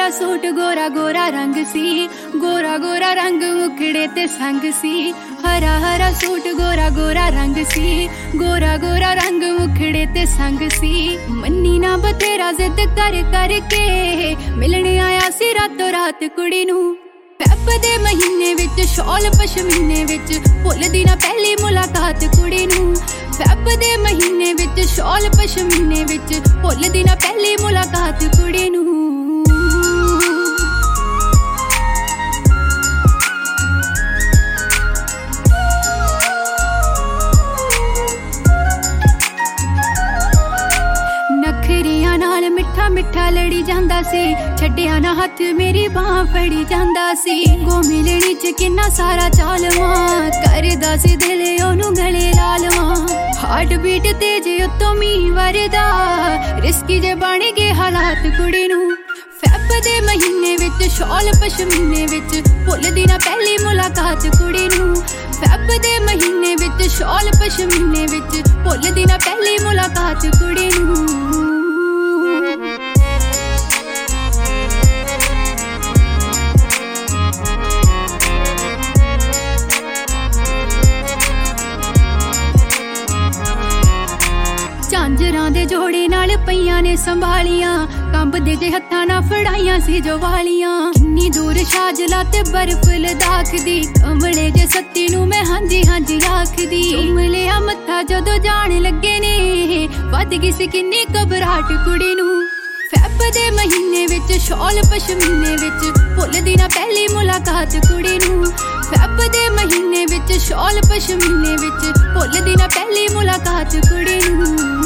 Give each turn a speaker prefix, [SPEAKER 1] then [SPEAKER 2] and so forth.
[SPEAKER 1] हरा सूट गोरा गोरा रंग सी, गोरा गोरा रंग मुखड़े ते संग सी। हरा हरा सूट गोरा गोरा रंग सी, गोरा गोरा रंग मुखड़े ते संग सी। मन्नी ना बतेरा जिद कर करके मिलने आया सी रातों रात कुड़ी नू। फेब दे महीने विच शॉल पशमीने विच भुलदी ना पहली मुलाकात कुड़ी नू। फेब दे महीने विच शॉल पशमीने विच भुलदी ना पहली मुलाकात कुड़ी नू। नखरियां नाल मिठा मिठा लड़ी जांदा सी, छड्डिया ना हथ मेरी बाह फड़ी जांदा सी। गो मिलनी च किन्ना सारा चालवां करदा सी दिल ओनू गले लालवां। हार्ट बीट तेज उत्तों मी वरदा रिस्की जे बन गए हालात कुड़ी नू। फेब दे महीने विच शॉल पशमीने विच भुलदी ना पहली मुलाकात कुड़ी नू। फेब दे महीने विच शॉल पशमीने विच भुलदी ना पहली मुलाकात कुड़ी नू। झांजरां दे जोड़े नाल पईयां ने संभालियां, कंबदे जे हत्थां नाल फड़ाइयां सी जो वालियां। किन्नी दूर शाजला ते बर्फ लद्दाख दी, कमले जे सत्ती नू मैं हांजी हांजी आखदी। चुमलिया मत्था जदों जान लगे ने वध गई सी किन्नी घबराहट कुड़ी नू। फेब दे महीने विच शॉल पशमीने विच भुलदी ना पहली मुलाकात कुड़ी नू। फेब दे महीने विच शॉल पशमीने विच भुलदी ना पहली मुलाकात कुड़ी नू।